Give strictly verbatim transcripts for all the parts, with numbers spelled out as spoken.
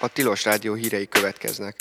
A Tilos Rádió hírei következnek.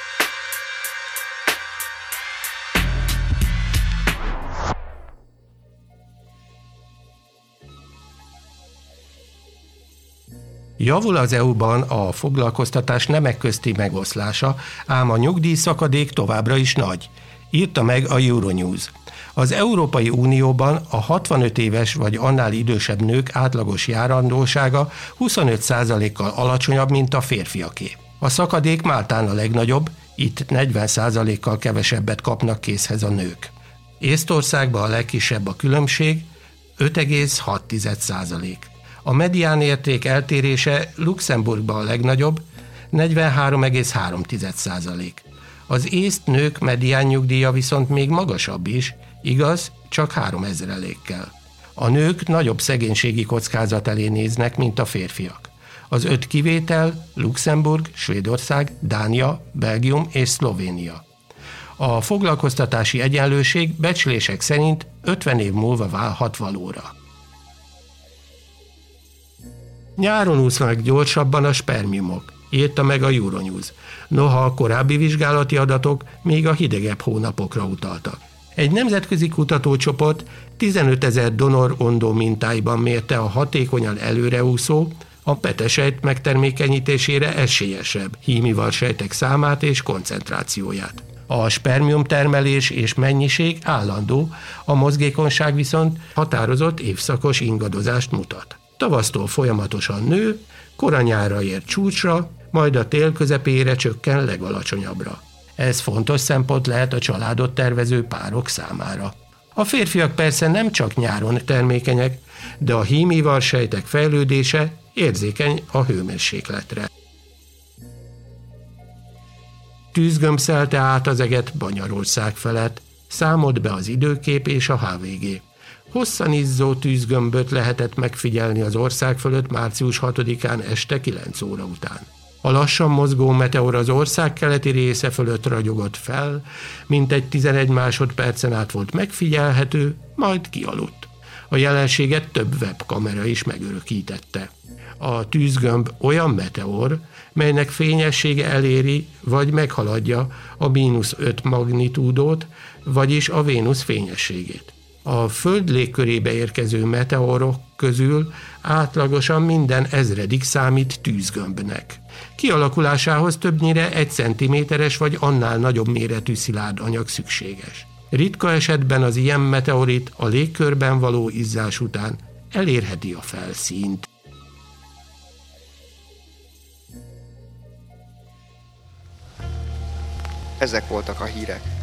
Javul az é u-ban a foglalkoztatás nemek közti megoszlása, ám a nyugdíjszakadék továbbra is nagy, írta meg a Euronews. Az Európai Unióban a hatvanöt éves vagy annál idősebb nők átlagos járandósága huszonöt százalékkal alacsonyabb, mint a férfiaké. A szakadék Máltán a legnagyobb, itt negyven százalékkal kevesebbet kapnak készhez a nők. Észtországban a legkisebb a különbség, öt egész hat százalék. A mediánérték eltérése Luxemburgban a legnagyobb, negyvenhárom egész három százalék. Az észt nők medián nyugdíja viszont még magasabb is, igaz, csak három ezrelékkel. A nők nagyobb szegénységi kockázat elé néznek, mint a férfiak. Az öt kivétel Luxemburg, Svédország, Dánia, Belgium és Szlovénia. A foglalkoztatási egyenlőség becslések szerint ötven év múlva válhat valóra. Nyáron úsznak gyorsabban a spermiumok, írta meg a Euronews. Noha a korábbi vizsgálati adatok még a hidegebb hónapokra utaltak. Egy nemzetközi kutatócsoport tizenötezer donor ondó mintáiban mérte a hatékonyan előreúszó, a petesejt megtermékenyítésére esélyesebb hímival sejtek számát és koncentrációját. A spermium termelés és mennyiség állandó, a mozgékonyság viszont határozott évszakos ingadozást mutat. Tavasztól folyamatosan nő, koranyára ér csúcsra, majd a tél közepére csökken legalacsonyabbra. Ez fontos szempont lehet a családot tervező párok számára. A férfiak persze nem csak nyáron termékenyek, de a hímival sejtek fejlődése érzékeny a hőmérsékletre. Tűzgömb szelte át az eget Banyarország felett, számolt be az időkép és a há vé gé. Hosszan izzó tűzgömböt lehetett megfigyelni az ország fölött március hatodikán este kilenc óra után. A lassan mozgó meteor az ország keleti része fölött ragyogott fel, mintegy tizenegy másodpercen át volt megfigyelhető, majd kialudt. A jelenséget több webkamera is megörökítette. A tűzgömb olyan meteor, melynek fényessége eléri vagy meghaladja a mínusz öt magnitúdót, vagyis a Vénusz fényességét. A Föld légkörébe érkező meteorok közül átlagosan minden ezredik számít tűzgömbnek. Kialakulásához többnyire egy centiméteres vagy annál nagyobb méretű szilárd anyag szükséges. Ritka esetben az ilyen meteorit a légkörben való izzás után elérheti a felszínt. Ezek voltak a hírek.